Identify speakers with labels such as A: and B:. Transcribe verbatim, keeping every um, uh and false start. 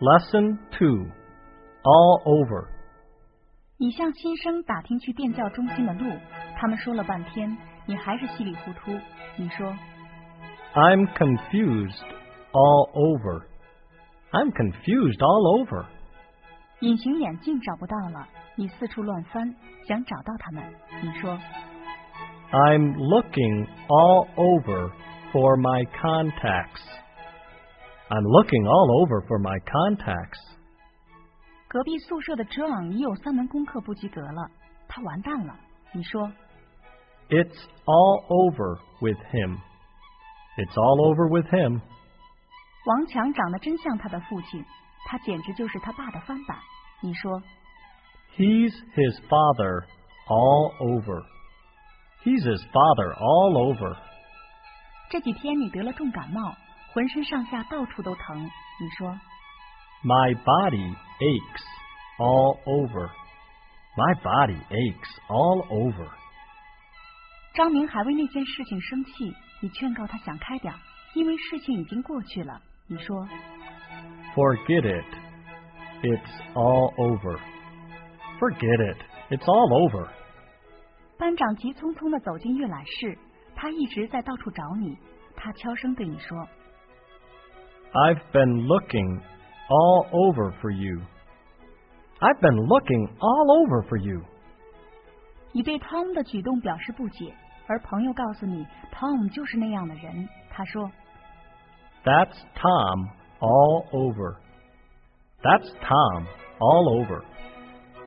A: Lesson two. All over.
B: 你向新生打听去电教中心的路，他们说了半天，你还是稀里糊涂。你说
A: I'm confused all over. I'm confused all over.
B: 隐形眼镜找不到了，你四处乱翻，想找到它们。你说
A: I'm looking all over for my contacts. I'm looking all over for my contacts.
B: 隔壁宿舍的 John 已有三门功课不及格了，他完蛋了。你说
A: It's all over with him. It's all over with him.
B: 王强长得真像他的父亲，他简直就是他爸的翻版。你说
A: He's his father all over. He's his father all over.
B: 这几天你得了重感冒，浑身上下到处都疼。你说
A: My body aches all over. My body aches all over.
B: 张明还为那件事情生气，你劝告他想开点，因为事情已经过去了。你说
A: Forget it. It's all over. Forget it. It's all over.
B: 班长急匆匆地走进阅览室，他一直在到处找你。他悄声对你说
A: I've been looking all over for you. I've been looking all over for you.
B: 你对 Tom 的举动表示不解，而朋友告诉你 Tom 就是那样的人。他说
A: That's Tom all over. That's Tom all over.